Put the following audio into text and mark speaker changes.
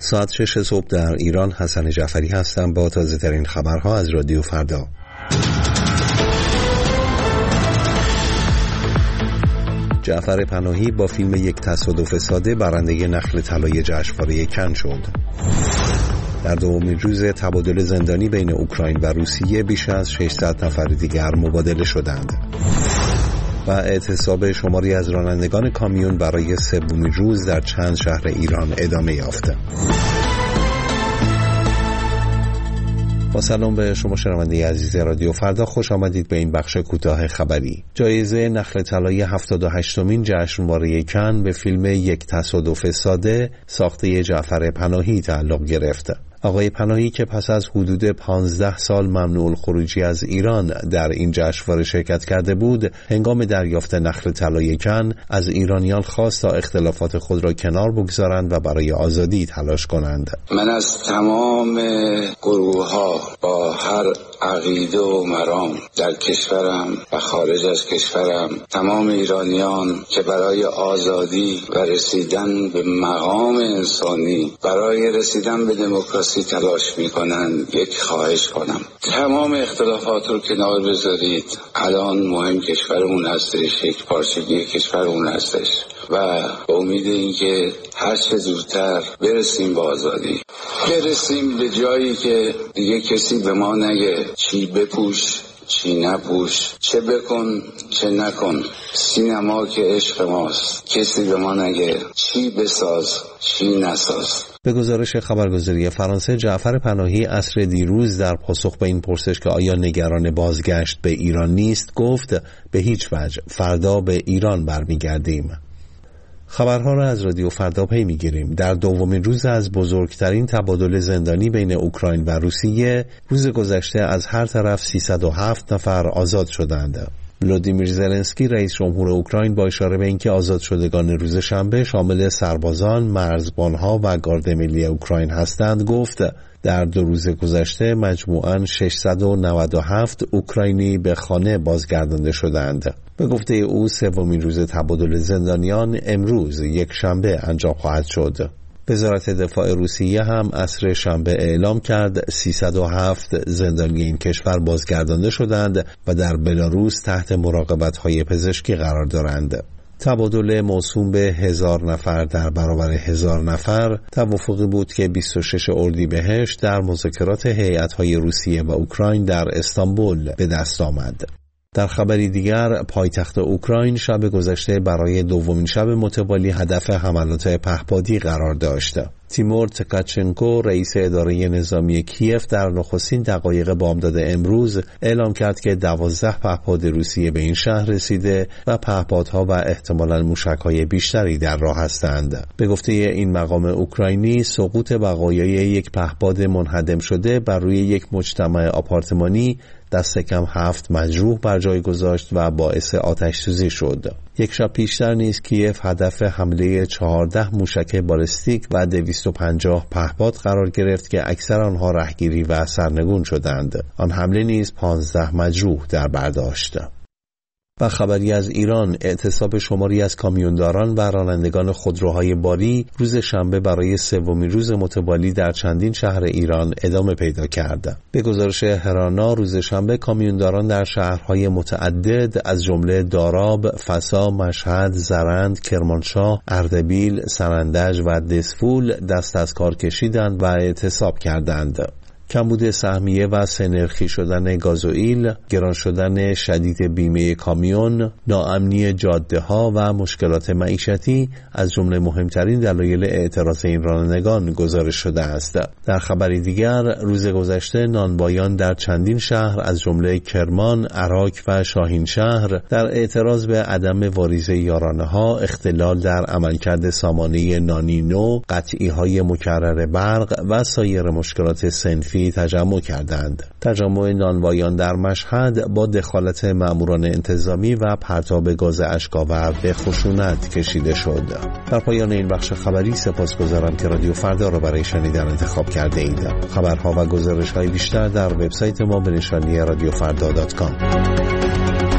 Speaker 1: ساعت 6 صبح در ایران. حسن جعفری هستم با تازه ترین خبرها از رادیو فردا. جعفر پناهی با فیلم یک تصادف ساده برنده نخل طلای جشنواره کن شد. در دومین روز تبادل زندانی بین اوکراین و روسیه بیش از 600 نفر دیگر مبادله شدند. و اعتصاب شماری از رانندگان کامیون برای سومین روز در چند شهر ایران ادامه یافت. با سلام به شما شنونده عزیز رادیو فردا، خوش آمدید به این بخش کوتاه خبری. جایزه نخل طلای 78مین جشنواره کن به فیلم یک تصادف ساده ساخته جعفر پناهی تعلق گرفت. آقای پناهی که پس از حدود 15 سال ممنوع الخروجی از ایران در این جشنواره شرکت کرده بود، هنگام دریافت نخل طلای کن از ایرانیان خواست تا اختلافات خود را کنار بگذارند و برای آزادی تلاش کنند.
Speaker 2: من از تمام گروه‌ها با هر عقیده و مرام در کشورم و خارج از کشورم، تمام ایرانیان که برای آزادی و رسیدن به مقام انسانی، برای رسیدن به دموکراسی تلاش میکنند، یک خواهش کنم: تمام اختلافات رو کنار بذارید. الان مهم کشورمون هستش، یک پارچگی کشورمون هستش و با امید اینکه هر چه زودتر برسیم به آزادی، برسیم به جایی که دیگه کسی به ما نگه چی بپوش چی نپوش، چه بکن چه نکن. سینما که عشق ماست، کسی به ما نگه چی بساز چی نساز.
Speaker 1: به گزارش خبرگزاری فرانسه، جعفر پناهی عصر دیروز در پاسخ به این پرسش که آیا نگران بازگشت به ایران نیست، گفت به هیچ وجه، فردا به ایران برمیگردیم. خبرها را از رادیو فردا پی میگیریم. در دومین روز از بزرگترین تبادل زندانی بین اوکراین و روسیه، روز گذشته از هر طرف 307 نفر آزاد شدند. ولودیمیر زلنسکی رئیس جمهور اوکراین با اشاره به اینکه آزاد شدگان روز شنبه شامل سربازان، مرزبانها و گارد ملی اوکراین هستند، گفت در 2 روز گذشته مجموعاً 697 اوکراینی به خانه بازگردانده شدند. به گفته او سومین روز تبادل زندانیان امروز یک شنبه انجام خواهد شد. وزارت دفاع روسیه هم عصر شنبه اعلام کرد 307 زندانی این کشور بازگردانده شدند و در بلاروس تحت مراقبت‌های پزشکی قرار دارند. تبادل موسوم به 1000 نفر در برابر 1000 نفر توافقی بود که 26 اردیبهشت در مذاکرات هیئت‌های روسیه و اوکراین در استانبول به دست آمد. در خبری دیگر، پایتخت اوکراین شب گذشته برای دومین شب متوالی هدف حملات پهپادی قرار داشت. تیمور تکاچنکو رئیس اداره نظامی کیف در نخستین دقایق بامداد امروز اعلام کرد که 12 پهپاد روسیه به این شهر رسیده و پهپادها و احتمالاً موشک‌های بیشتری در راه هستند. به گفته این مقام اوکراینی، سقوط بقایای یک پهپاد منهدم شده بر روی یک مجتمع آپارتمانی دست کم 7 مجروح بر جای گذاشت و باعث آتش‌سوزی شد. یک شب پیشتر نیز کیف هدف حمله 14 موشک بالستیک و 250 پهپاد قرار گرفت که اکثر آنها رهگیری و سرنگون شدند. آن حمله نیز 15 مجروح در بر داشت. و خبری از ایران، اعتصاب شماری از کامیونداران و رانندگان خودروهای باری روز شنبه برای سومین روز متوالی در چندین شهر ایران ادامه پیدا کرد. به گزارش هرانا، روز شنبه کامیونداران در شهرهای متعدد از جمله داراب، فسا، مشهد، زرند، کرمانشاه، اردبیل، سنندج و دسفول دست از کار کشیدند و اعتصاب کردند. کمبود سهمیه و سنرخی شدن گازوئیل، گران شدن شدید بیمه کامیون، ناامنی جاده ها و مشکلات معیشتی از جمله مهمترین دلایل اعتراض این رانندگان گزارش شده است. در خبری دیگر، روز گذشته نانوایان در چندین شهر از جمله کرمان، عراق و شاهین شهر در اعتراض به عدم واریزه یارانه ها، اختلال در عملکرد سامانه نانی نو، قطعی های مکرر برق و سایر مشکلات صنفی تجمع کردند. تجمع نانوایان در مشهد با دخالت ماموران انتظامی و پرتاب گاز اشک‌آور به خشونت کشیده شد. در پایان این بخش خبری سپاسگزارم که رادیو فردا را برای شنیدن انتخاب کرده اید. خبرها و گزارش‌های بیشتر در وبسایت ما به نشانی radiofrda.com.